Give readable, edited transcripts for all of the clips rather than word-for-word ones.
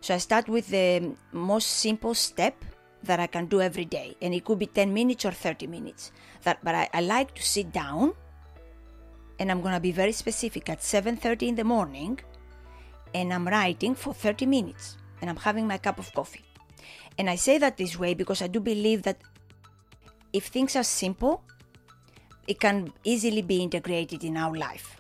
So I start with the most simple step that I can do every day. And it could be 10 minutes or 30 minutes. But I like to sit down, and I'm going to be very specific, at 7:30 in the morning, and I'm writing for 30 minutes, and I'm having my cup of coffee. And I say that this way because I do believe that if things are simple, it can easily be integrated in our life.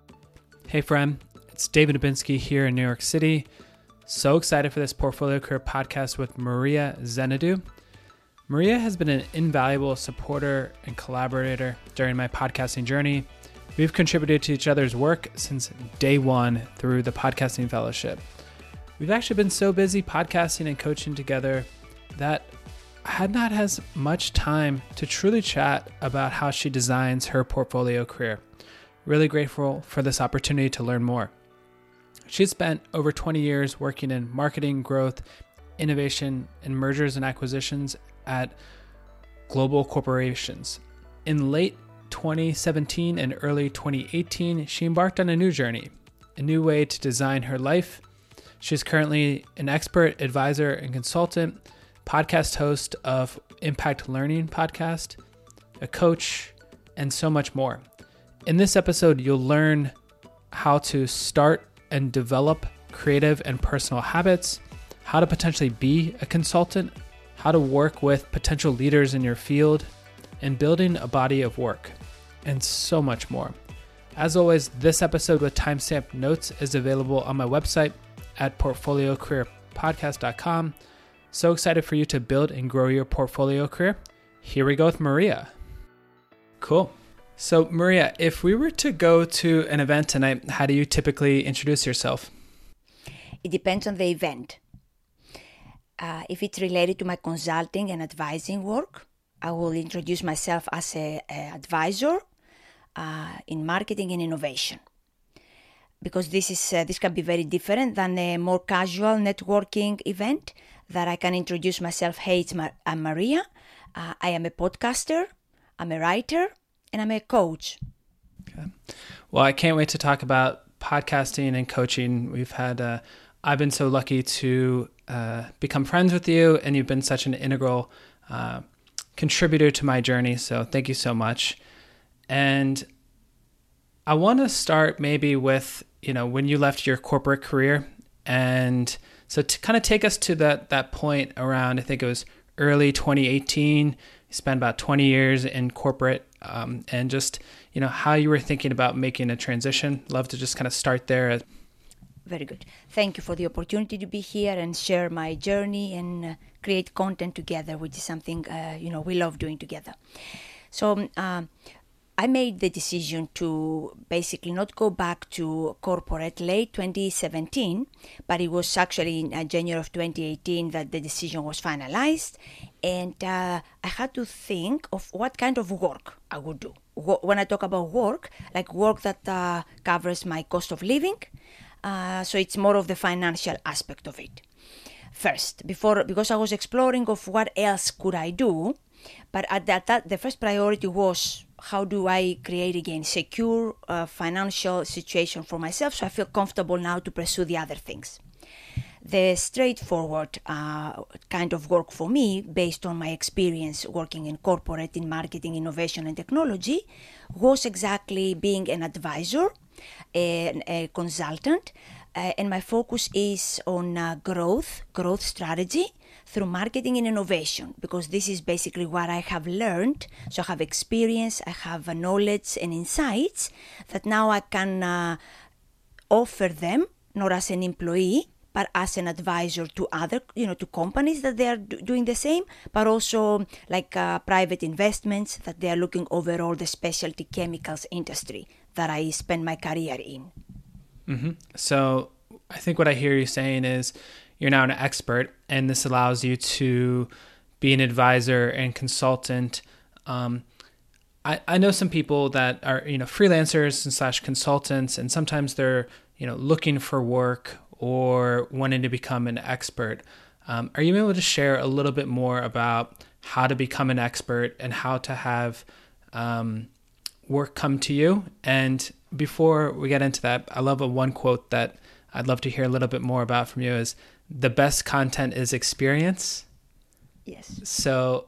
Hey friend, it's David Dubinsky here in New York City. So excited for this Portfolio Career podcast with Maria Zenadou. Maria has been an invaluable supporter and collaborator during my podcasting journey. We've contributed to each other's work since day one through the Podcasting Fellowship. We've actually been so busy podcasting and coaching together that I had not as much time to truly chat about how she designs her portfolio career. Really grateful for this opportunity to learn more. She's spent over 20 years working in marketing, growth, innovation, and mergers and acquisitions at global corporations. In late 2017 and early 2018, she embarked on a new journey, a new way to design her life. She's currently an expert, advisor, and consultant, podcast host of Impact Learning podcast, a coach, and so much more. In this episode, you'll learn how to start and develop creative and personal habits, how to potentially be a consultant, how to work with potential leaders in your field, and building a body of work, and so much more. As always, this episode with timestamp notes is available on my website at portfoliocareerpodcast.com. So excited for you to build and grow your portfolio career. Here we go with Maria. Cool. So Maria, if we were to go to an event tonight, how do you typically introduce yourself? It depends on the event. If it's related to my consulting and advising work, I will introduce myself as an advisor in marketing and innovation. Because this can be very different than a more casual networking event that I can introduce myself. Hey, I'm Maria. I am a podcaster, I'm a writer, and I'm a coach. Okay. Well, I can't wait to talk about podcasting and coaching. I've been so lucky to become friends with you, and you've been such an integral contributor to my journey. So thank you so much. And I want to start maybe with, when you left your corporate career. And so to kind of take us to that point around, I think it was early 2018, you spent about 20 years in corporate, and just, how you were thinking about making a transition. Love to just kind of start there. Very good. Thank you for the opportunity to be here and share my journey and create content together, which is something, we love doing together. So I made the decision to basically not go back to corporate late 2017, but it was actually in January of 2018 that the decision was finalized. And I had to think of what kind of work I would do. When I talk about work, like work that covers my cost of living. So it's more of the financial aspect of it. First, because I was exploring of what else could I do, but at that the first priority was how do I create again secure financial situation for myself so I feel comfortable now to pursue the other things. The straightforward kind of work for me, based on my experience working in corporate, in marketing, innovation, and technology, was exactly being an advisor, a consultant, and my focus is on growth strategy through marketing and innovation, because this is basically what I have learned. So I have experience, I have knowledge and insights that now I can offer them, not as an employee, but as an advisor to other, to companies that they are doing the same, but also like private investments that they are looking overall the specialty chemicals industry that I spent my career in. Mm-hmm. So I think what I hear you saying is you're now an expert, and this allows you to be an advisor and consultant. I know some people that are, freelancers and / consultants, and sometimes they're, looking for work or wanting to become an expert. Are you able to share a little bit more about how to become an expert and how to have work come to you? And before we get into that, I love one quote that I'd love to hear a little bit more about from you is the best content is experience. Yes. So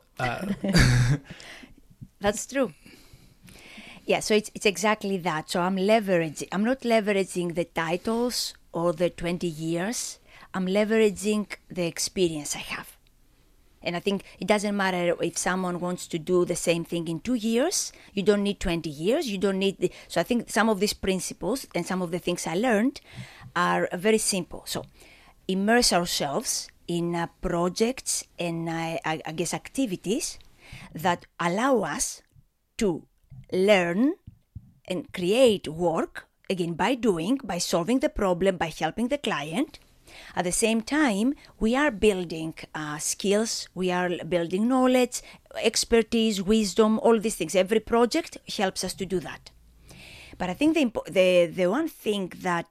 that's true. Yeah, so it's exactly that. So I'm not leveraging the titles or the 20 years. I'm leveraging the experience I have. And I think it doesn't matter if someone wants to do the same thing in 2 years. You don't need 20 years. You don't need so I think some of these principles and some of the things I learned are very simple. So immerse ourselves in projects and I guess activities that allow us to learn and create work, again, by solving the problem, by helping the client. At the same time, we are building skills, we are building knowledge, expertise, wisdom, all these things. Every project helps us to do that. But I think the one thing that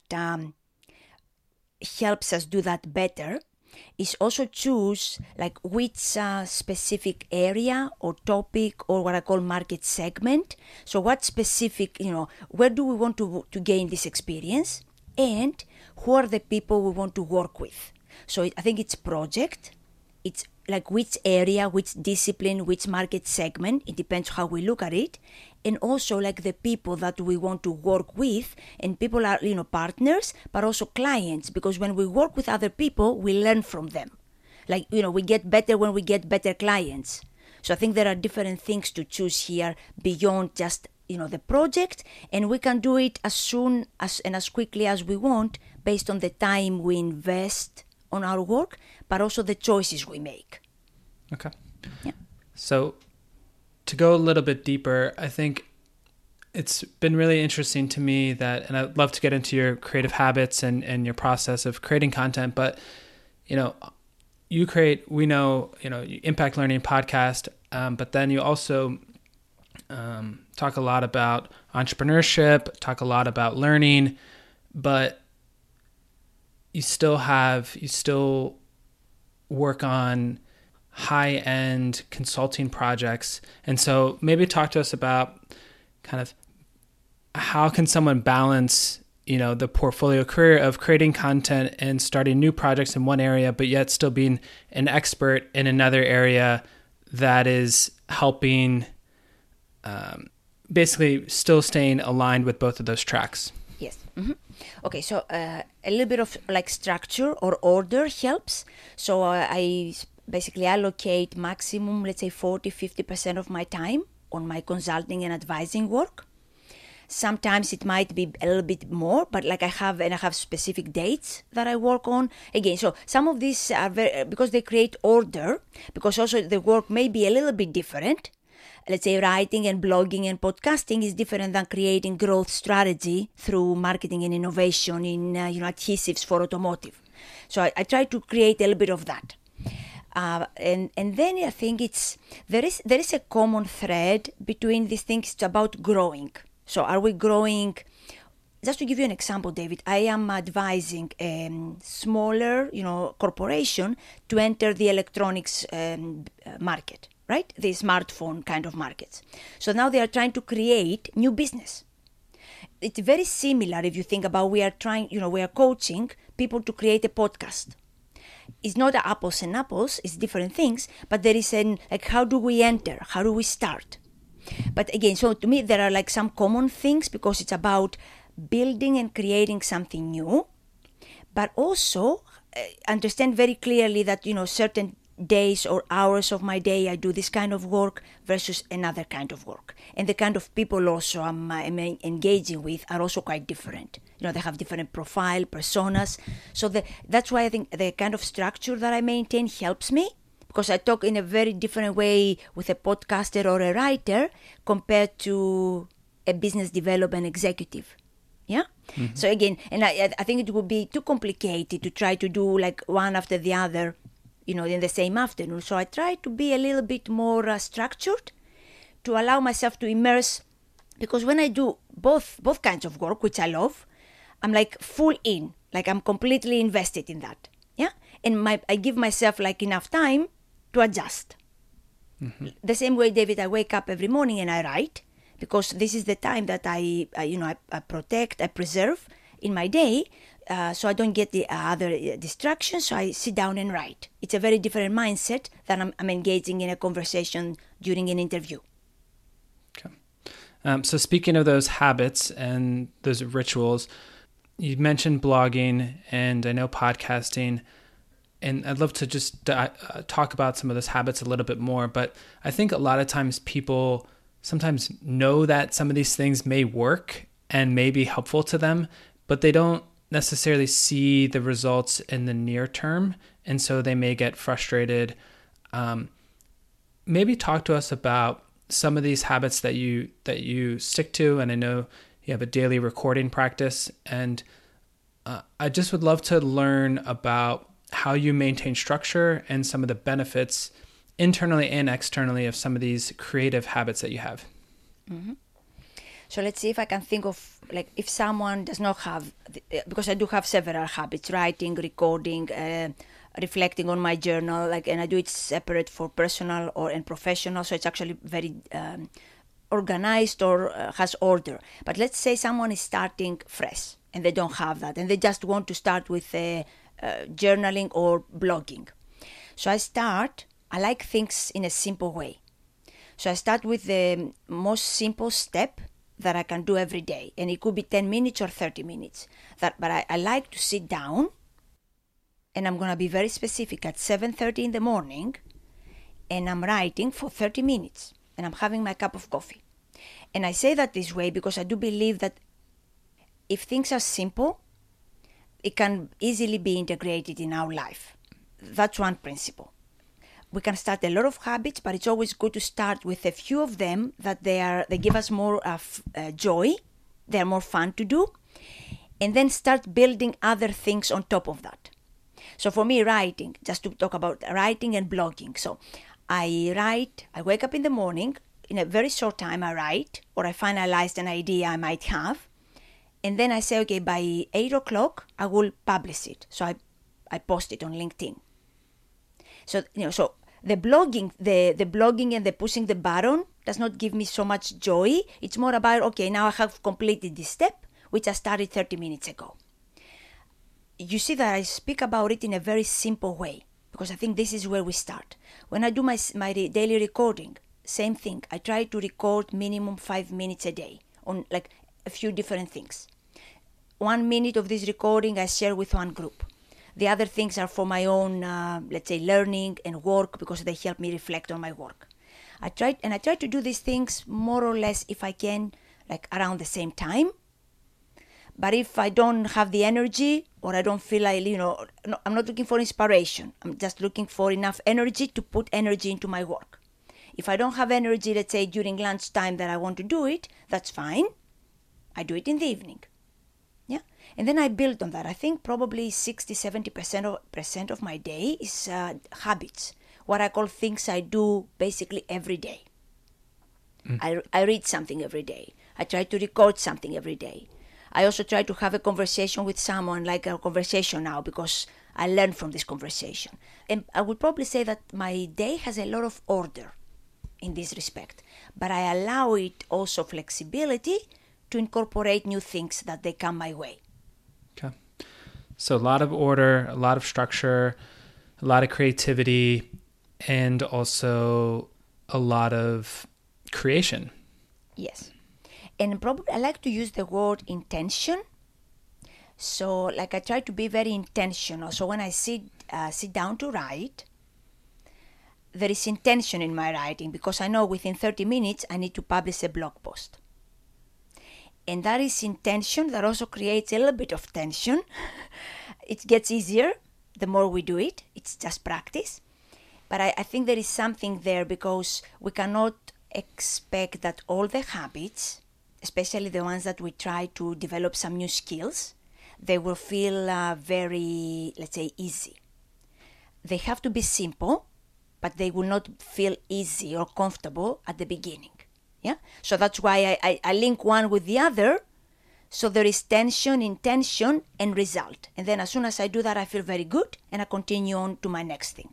helps us do that better is also choose like which specific area or topic or what I call market segment. So what specific, where do we want to gain this experience? And who are the people we want to work with? So I think it's project, it's like which area, which discipline, which market segment, it depends how we look at it. And also like the people that we want to work with, and people are, partners, but also clients, because when we work with other people, we learn from them. Like, we get better when we get better clients. So I think there are different things to choose here beyond just the project, and we can do it as soon as and as quickly as we want based on the time we invest on our work, but also the choices we make. Okay. Yeah. So to go a little bit deeper, I think it's been really interesting to me that, and I'd love to get into your creative habits and your process of creating content, but you create, Impact Learning podcast, but then you also talk a lot about entrepreneurship, talk a lot about learning, but you still work on high-end consulting projects. And so maybe talk to us about kind of how can someone balance, the portfolio career of creating content and starting new projects in one area, but yet still being an expert in another area that is helping basically still staying aligned with both of those tracks. Yes. Mm-hmm. Okay, so a little bit of like structure or order helps. So I basically allocate maximum, let's say 40-50% of my time on my consulting and advising work. Sometimes it might be a little bit more, but like I have specific dates that I work on. Again, so some of these are because they create order, because also the work may be a little bit different. Let's say writing and blogging and podcasting is different than creating growth strategy through marketing and innovation in adhesives for automotive. So I try to create a little bit of that. And then I think there is a common thread between these things. It's about growing. So are we growing? Just to give you an example, David, I am advising a smaller, corporation to enter the electronics market, right? The smartphone kind of markets. So now they are trying to create new business. It's very similar if you think about we are coaching people to create a podcast. It's not apples and apples, it's different things, but there is how do we enter? How do we start? But again, so to me, there are like some common things because it's about building and creating something new, but also understand very clearly that, certain days or hours of my day I do this kind of work versus another kind of work. And the kind of people also I'm engaging with are also quite different. They have different profile, personas. So that's why I think the kind of structure that I maintain helps me, because I talk in a very different way with a podcaster or a writer compared to a business development executive. Yeah. Mm-hmm. So again, and I think it would be too complicated to try to do like one after the other, in the same afternoon. So I try to be a little bit more structured to allow myself to immerse, because when I do both kinds of work, which I love, I'm like full in, like I'm completely invested in that. Yeah. And I give myself like enough time to adjust. Mm-hmm. The same way, David, I wake up every morning and I write, because this is the time that I protect, I preserve in my day. so I don't get the other distractions. So I sit down and write. It's a very different mindset than I'm engaging in a conversation during an interview. Okay. So speaking of those habits and those rituals, you mentioned blogging and I know podcasting, and I'd love to just talk about some of those habits a little bit more. But I think a lot of times people sometimes know that some of these things may work and may be helpful to them, but they don't necessarily see the results in the near term. And so they may get frustrated. Maybe talk to us about some of these habits that you stick to. And I know you have a daily recording practice. And I just would love to learn about how you maintain structure and some of the benefits internally and externally of some of these creative habits that you have. Mm-hmm. So let's see if I can think of, like, if someone does not have, because I do have several habits: writing, recording, reflecting on my journal, and I do it separate for personal and professional. So it's actually very organized or has order. But let's say someone is starting fresh and they don't have that, and they just want to start with journaling or blogging. So I like things in a simple way. So I start with the most simple step that I can do every day. And it could be 10 minutes or 30 minutes. But I like to sit down, and I'm going to be very specific, at 7:30 in the morning, and I'm writing for 30 minutes, and I'm having my cup of coffee. And I say that this way because I do believe that if things are simple, it can easily be integrated in our life. That's one principle. We can start a lot of habits, but it's always good to start with a few of them that they give us more joy, they're more fun to do, and then start building other things on top of that. So for me, writing, just to talk about writing and blogging. So I write, I wake up in the morning, in a very short time I write, or I finalized an idea I might have, and then I say, okay, by 8 o'clock, I will publish it. So I post it on LinkedIn. So, so the blogging and the pushing the button does not give me so much joy. It's more about, okay, now I have completed this step, which I started 30 minutes ago. You see that I speak about it in a very simple way, because I think this is where we start. When I do my daily recording, same thing. I try to record minimum 5 minutes a day on a few different things. 1 minute of this recording I share with one group. The other things are for my own, learning and work, because they help me reflect on my work. I try to do these things more or less, if I can, around the same time. But if I don't have the energy, or I don't feel I'm not looking for inspiration. I'm just looking for enough energy to put energy into my work. If I don't have energy, let's say during lunchtime that I want to do it, that's fine. I do it in the evening. Yeah. And then I build on that. I think probably 60-70% of my day is habits, what I call things I do basically every day. I read something every day. I try to record something every day. I also try to have a conversation with someone, like our conversation now, because I learn from this conversation. And I would probably say that my day has a lot of order in this respect, but I allow it also flexibility to incorporate new things that they come my way. Okay. So a lot of order, a lot of structure, a lot of creativity, and also a lot of creation. Yes. And probably I like to use the word intention. So I try to be very intentional. So when I sit down to write, there is intention in my writing, because I know within 30 minutes I need to publish a blog post. And that is intention that also creates a little bit of tension. It gets easier the more we do it. It's just practice. But I think there is something there, because we cannot expect that all the habits, especially the ones that we try to develop some new skills, they will feel very, easy. They have to be simple, but they will not feel easy or comfortable at the beginning. Yeah, so that's why I link one with the other. So there is tension, intention, and result. And then as soon as I do that, I feel very good, and I continue on to my next thing.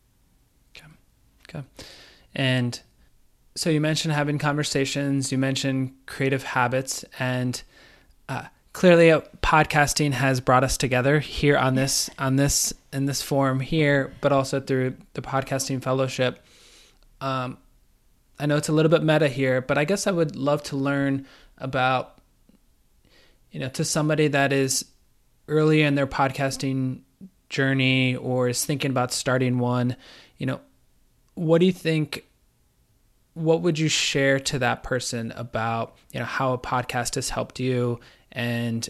Okay. And so you mentioned having conversations, you mentioned creative habits, and clearly podcasting has brought us together here in this forum here, but also through the Podcasting Fellowship. I know it's a little bit meta here, but I guess I would love to learn about, to somebody that is early in their podcasting journey or is thinking about starting one, what do you think, what would you share to that person about, how a podcast has helped you and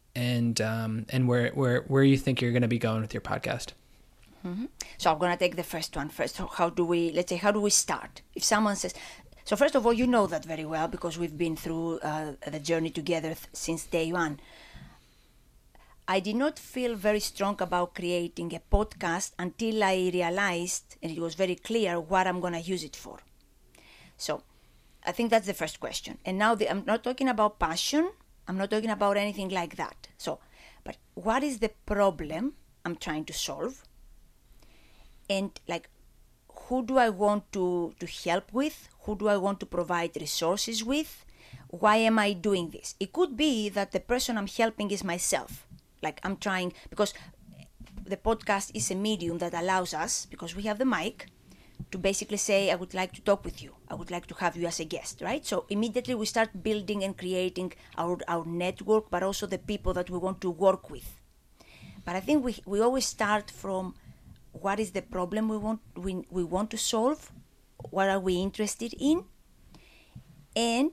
where you think you're going to be going with your podcast? Mm-hmm. So I'm going to take the first one first. So how do we start? If someone says, so first of all, you know that very well because we've been through the journey together since day one. I did not feel very strong about creating a podcast until I realized, and it was very clear, what I'm going to use it for. So I think that's the first question. And now I'm not talking about passion. I'm not talking about anything like that. So, but what is the problem I'm trying to solve? And who do I want to help with? Who do I want to provide resources with? Why am I doing this? It could be that the person I'm helping is myself. I'm trying, because the podcast is a medium that allows us, because we have the mic, to basically say, I would like to talk with you. I would like to have you as a guest, right? So immediately we start building and creating our network, but also the people that we want to work with. But I think we always start from what is the problem we want to solve, what are we interested in, and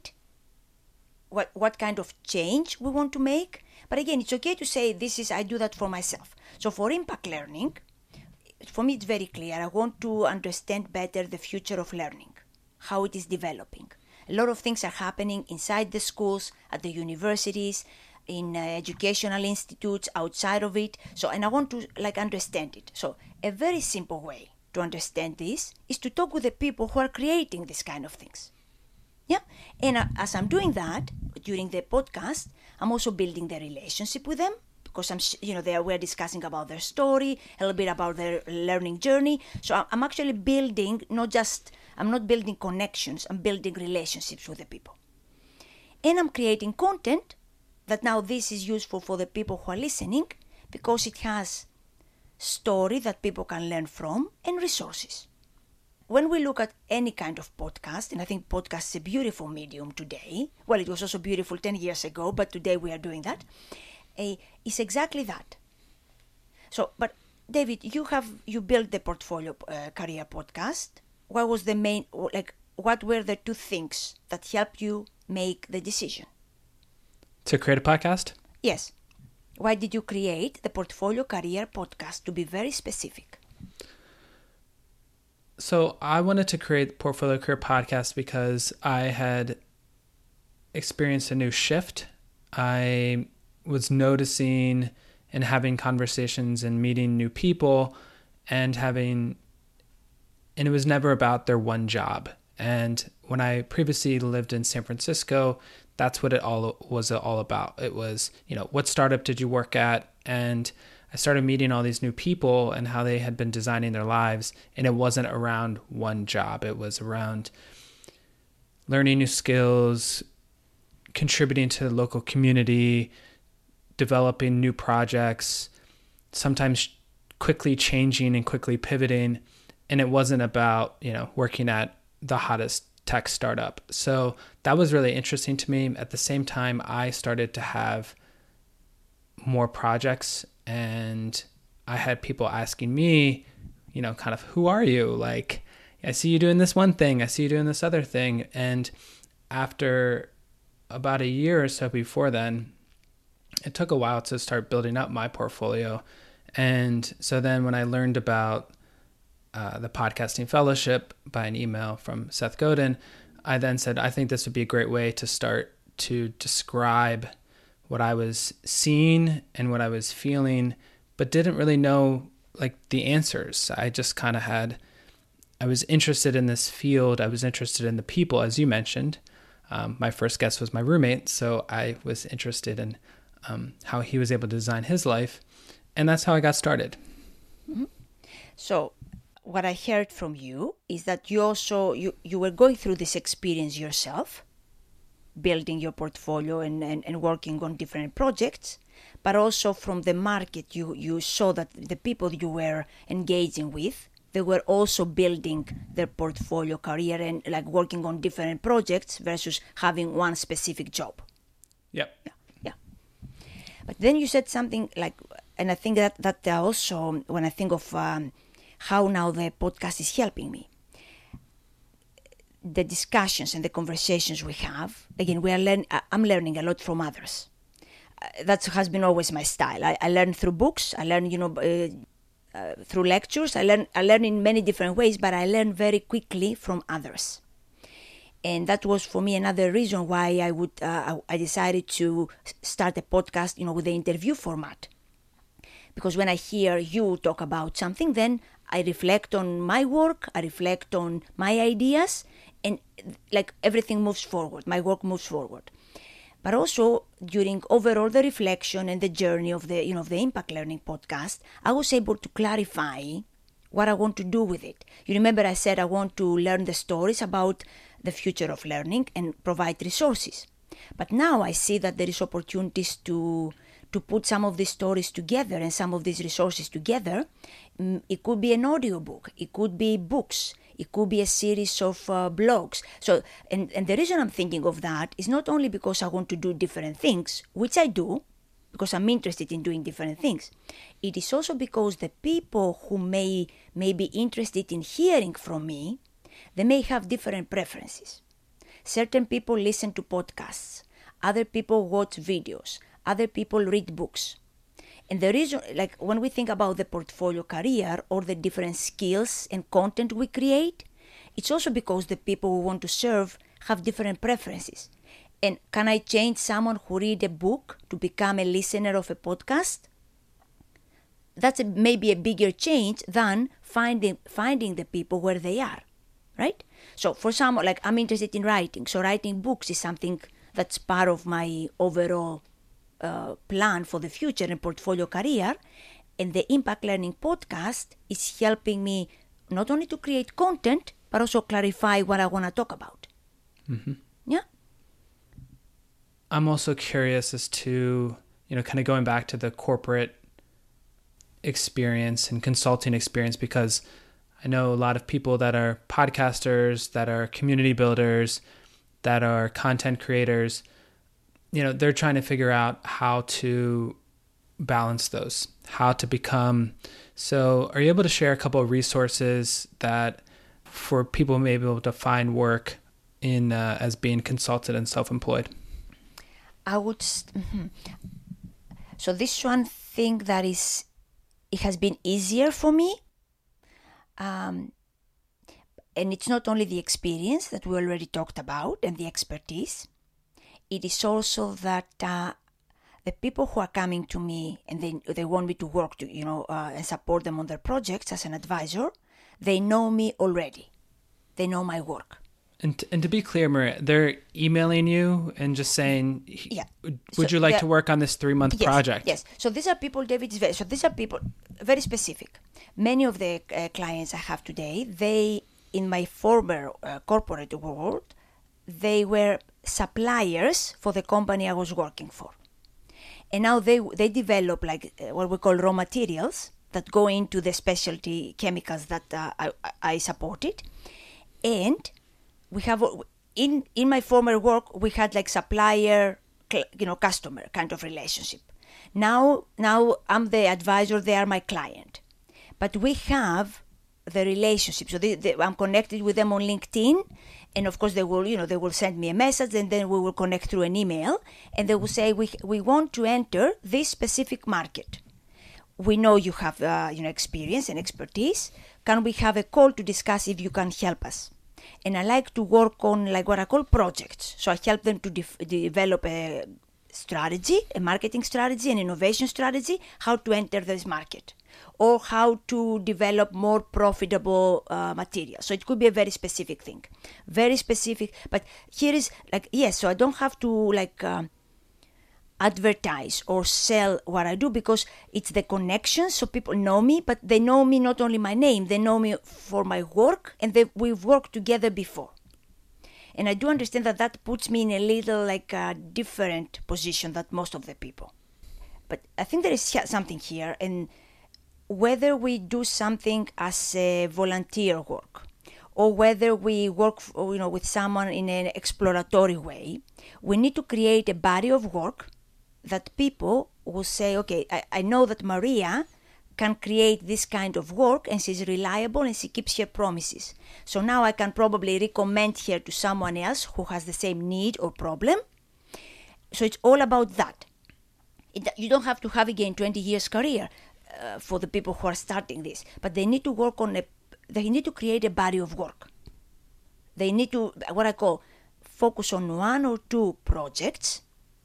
what kind of change we want to make. But again, it's okay to say I do that for myself. So for impact learning, for me it's very clear. I want to understand better the future of learning, how it is developing. A lot of things are happening inside the schools, at the universities, in educational institutes, outside of it. And I want to understand it. So a very simple way to understand this is to talk with the people who are creating these kind of things. Yeah, and as I'm doing that during the podcast, I'm also building the relationship with them because we're discussing about their story, a little bit about their learning journey. So I'm actually building I'm not building connections, I'm building relationships with the people. And I'm creating content that now this is useful for the people who are listening because it has story that people can learn from and resources. When we look at any kind of podcast, and I think podcast is a beautiful medium today, well, it was also beautiful 10 years ago, but today we are doing that, it's exactly that. So, but David, you built the Portfolio Career Podcast. What was the main, what were the two things that helped you make the decision? To create a podcast? Yes. Why did you create the Portfolio Career Podcast, to be very specific? So I wanted to create Portfolio Career Podcast because I had experienced a new shift. I was noticing and having conversations and meeting new people and it was never about their one job. And when I previously lived in San Francisco, that's what it was all about. It was, what startup did you work at? And I started meeting all these new people and how they had been designing their lives. And it wasn't around one job. It was around learning new skills, contributing to the local community, developing new projects, sometimes quickly changing and quickly pivoting. And it wasn't about, working at the hottest tech startup. So that was really interesting to me. At the same time, I started to have more projects and I had people asking me, kind of, who are you? I see you doing this one thing. I see you doing this other thing. And after about a year or so before then, it took a while to start building up my portfolio. And so then when I learned about the Podcasting Fellowship by an email from Seth Godin, I then said, I think this would be a great way to start to describe what I was seeing and what I was feeling, but didn't really know the answers. I just kind of I was interested in this field. I was interested in the people, as you mentioned. My first guest was my roommate, so I was interested in how he was able to design his life, and that's how I got started. Mm-hmm. So what I heard from you is that you also you were going through this experience yourself, building your portfolio and working on different projects, but also from the market, you saw that the people you were engaging with, they were also building their portfolio career and like working on different projects versus having one specific job. Yep. Yeah. But then you said something like, and I think that also, when I think of how now the podcast is helping me, the discussions and the conversations we have, again, I'm learning a lot from others. That has been always my style. I learn through books. I learn, through lectures. I learn in many different ways, but I learn very quickly from others. And that was for me another reason why I decided to start a podcast, with the interview format. Because when I hear you talk about something, then I reflect on my work, I reflect on my ideas, and like everything moves forward. My work moves forward. But also during overall the reflection and the journey of the Impact Learning podcast, I was able to clarify what I want to do with it. You remember I said I want to learn the stories about the future of learning and provide resources. But now I see that there is opportunities to put some of these stories together and some of these resources together. It could be an audiobook, it could be books, it could be a series of blogs. So, and the reason I'm thinking of that is not only because I want to do different things, which I do, because I'm interested in doing different things. It is also because the people who may be interested in hearing from me, they may have different preferences. Certain people listen to podcasts, other people watch videos, other people read books. And the reason, like when we think about the portfolio career or the different skills and content we create, it's also because the people we want to serve have different preferences. And can I change someone who read a book to become a listener of a podcast? That's maybe a bigger change than finding the people where they are, right? So for someone, like I'm interested in writing, so writing books is something that's part of my overall plan for the future and portfolio career. And the Impact Learning podcast is helping me not only to create content, but also clarify what I want to talk about. Mm-hmm. Yeah. I'm also curious as to, kind of going back to the corporate experience and consulting experience, because I know a lot of people that are podcasters, that are community builders, that are content creators, they're trying to figure out how to balance those, how to become. So are you able to share a couple of resources that for people who may be able to find work in as being consulted and self-employed? I would. So this one thing that it has been easier for me. And it's not only the experience that we already talked about and the expertise. It is also that the people who are coming to me and they want me to work and support them on their projects as an advisor, they know me already. They know my work. And to be clear, Maria, they're emailing you and just saying, would you like to work on this 3-month project? Yes. So these are people, David, so these are people very specific. Many of the clients I have today, they, in my former corporate world, they were suppliers for the company I was working for. And now they develop like what we call raw materials that go into the specialty chemicals that I supported. And we have, in my former work, we had like supplier, customer kind of relationship. Now I'm the advisor, they are my client. But we have the relationship. So I'm connected with them on LinkedIn. And of course they will send me a message and then we will connect through an email. And they will say, we want to enter this specific market. We know you have, experience and expertise. Can we have a call to discuss if you can help us? And I like to work on like what I call projects. So I help them to develop a strategy, a marketing strategy, an innovation strategy, how to enter this market or how to develop more profitable material. So it could be a very specific thing, very specific. But here is so I don't have to advertise or sell what I do because it's the connection. So people know me, but they know me not only my name, they know me for my work and we've worked together before. And I do understand that that puts me in a little like a different position than most of the people. But I think there is something here, and whether we do something as a volunteer work or whether we work with someone in an exploratory way, we need to create a body of work that people will say, okay, I know that Maria can create this kind of work and she's reliable and she keeps her promises. So now I can probably recommend her to someone else who has the same need or problem. So it's all about that. You don't have to have again 20 years career for the people who are starting this, but they need to work they need to create a body of work. They need to, what I call, focus on 1 or 2 projects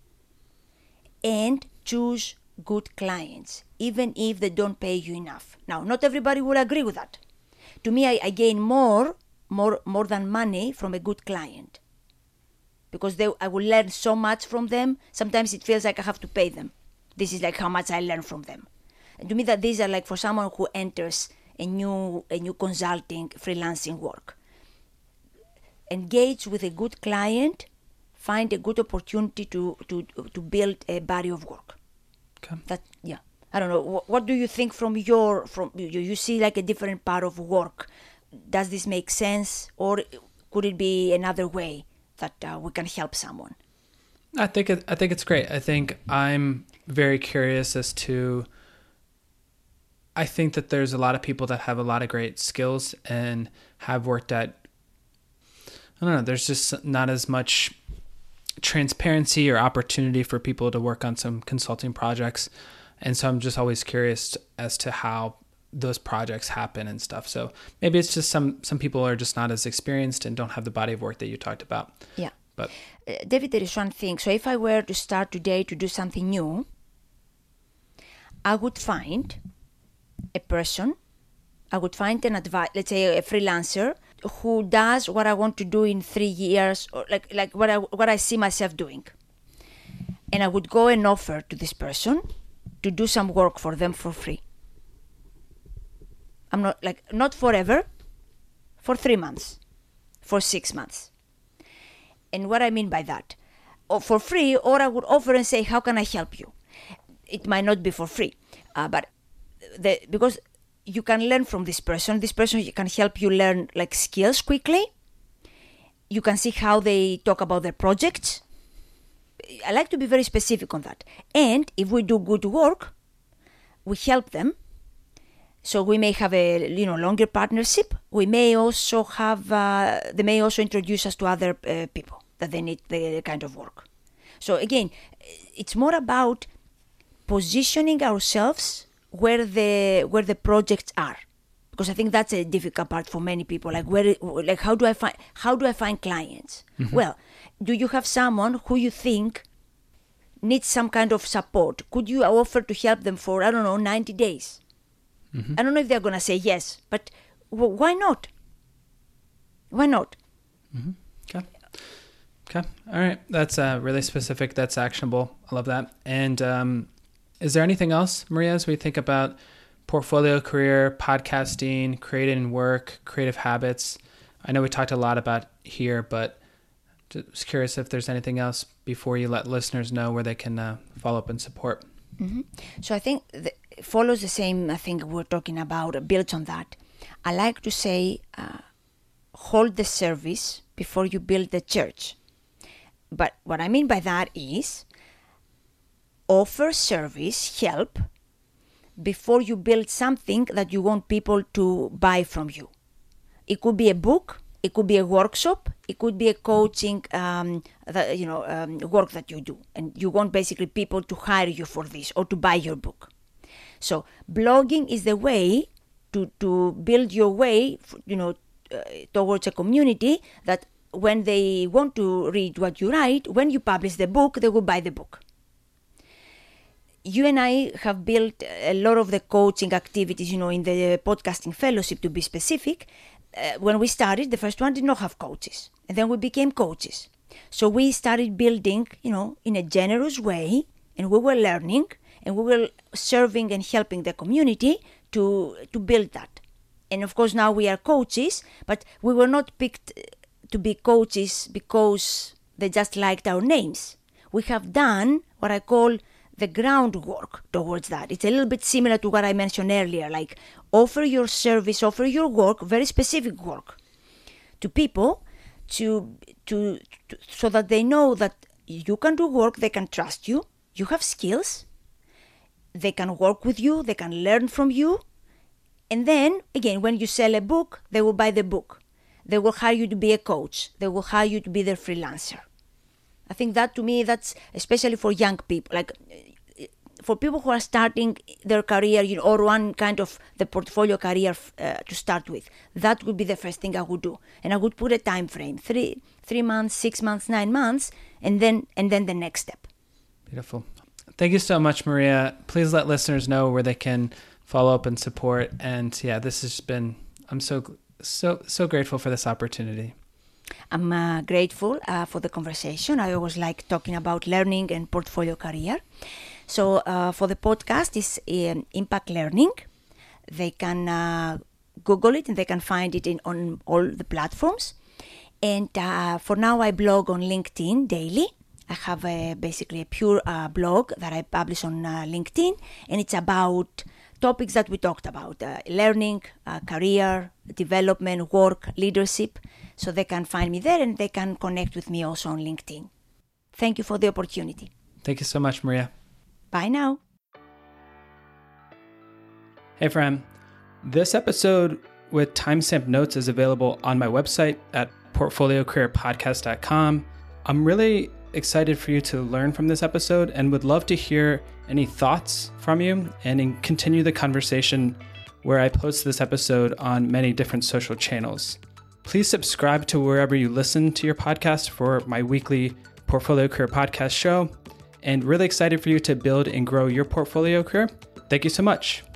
and choose good clients, even if they don't pay you enough. Now, not everybody will agree with that. To me, I gain more than money from a good client, because I will learn so much from them. Sometimes it feels like I have to pay them. This is like how much I learn from them. And to me, that these are like for someone who enters a new consulting, freelancing work. Engage with a good client, find a good opportunity to build a body of work. Okay. I don't know. What do you think from you see like a different part of work? Does this make sense, or could it be another way that we can help someone? I think it's great. I think I'm very curious as to. I think that there's a lot of people that have a lot of great skills and have worked at. I don't know. There's just not as much transparency or opportunity for people to work on some consulting projects. And so I'm just always curious as to how those projects happen and stuff. So maybe it's just some people are just not as experienced and don't have the body of work that you talked about. Yeah. But David, there is one thing. So if I were to start today to do something new, I would find a person, I would find an let's say a freelancer who does what I want to do in 3 years, or like what I see myself doing. And I would go and offer to this person to do some work for them for free. I'm not forever, for 3 months, for 6 months. And what I mean by that, or for free, or I would offer and say, how can I help you? It might not be for free, but because you can learn from this person can help you learn like skills quickly. You can see how they talk about their projects. I like to be very specific on that. And if we do good work, we help them. So we may have a longer partnership. We may also have they may also introduce us to other people that they need the kind of work. So again, it's more about positioning ourselves where the projects are, because I think that's a difficult part for many people. Like how do I find clients? Mm-hmm. Well, do you have someone who you think needs some kind of support? Could you offer to help them for 90 days? Mm-hmm. I don't know if they're gonna say yes, but why not? Why not? Mm-hmm. Okay. All right. That's really specific. That's actionable. I love that. And is there anything else, Maria, as we think about portfolio career, podcasting, creating work, creative habits? I know we talked a lot about here, but just curious if there's anything else before you let listeners know where they can follow up and support. Mm-hmm. So I think it follows the same thing we're talking about, builds on that. I like to say, hold the service before you build the church. But what I mean by that is offer service, help, before you build something that you want people to buy from you. It could be a book, it could be a workshop, it could be a coaching work that you do, and you want basically people to hire you for this or to buy your book. So blogging is the way to build your way, towards a community that when they want to read what you write, when you publish the book, they will buy the book. You and I have built a lot of the coaching activities, in the podcasting fellowship, to be specific. When we started, the first one did not have coaches. And then we became coaches. So we started building, in a generous way, and we were learning, and we were serving and helping the community to build that. And of course, now we are coaches, but we were not picked to be coaches because they just liked our names. We have done what I call the groundwork towards that. It's a little bit similar to what I mentioned earlier, like offer your service, offer your work, very specific work to people so that they know that you can do work, they can trust you, you have skills, they can work with you, they can learn from you. And then, again, when you sell a book, they will buy the book. They will hire you to be a coach. They will hire you to be their freelancer. I think that, to me, that's especially for young people, like for people who are starting their career, or one kind of the portfolio career to start with. That would be the first thing I would do. And I would put a time frame, 3 months, 6 months, 9 months, and then the next step. Beautiful. Thank you so much, Maria. Please let listeners know where they can follow up and support. And yeah, this has been, I'm so grateful for this opportunity. I'm grateful for the conversation. I always like talking about learning and portfolio career. So for the podcast, it's Impact Learning. They can Google it and they can find it on all the platforms. And for now, I blog on LinkedIn daily. I have basically a pure blog that I publish on LinkedIn, and it's about topics that we talked about, learning, career, development, work, leadership. So they can find me there and they can connect with me also on LinkedIn. Thank you for the opportunity. Thank you so much, Maria. Bye now. Hey, friend. This episode with timestamp notes is available on my website at portfoliocareerpodcast.com. I'm really excited for you to learn from this episode and would love to hear any thoughts from you and continue the conversation where I post this episode on many different social channels. Please subscribe to wherever you listen to your podcast for my weekly Portfolio Career Podcast show, and really excited for you to build and grow your portfolio career. Thank you so much.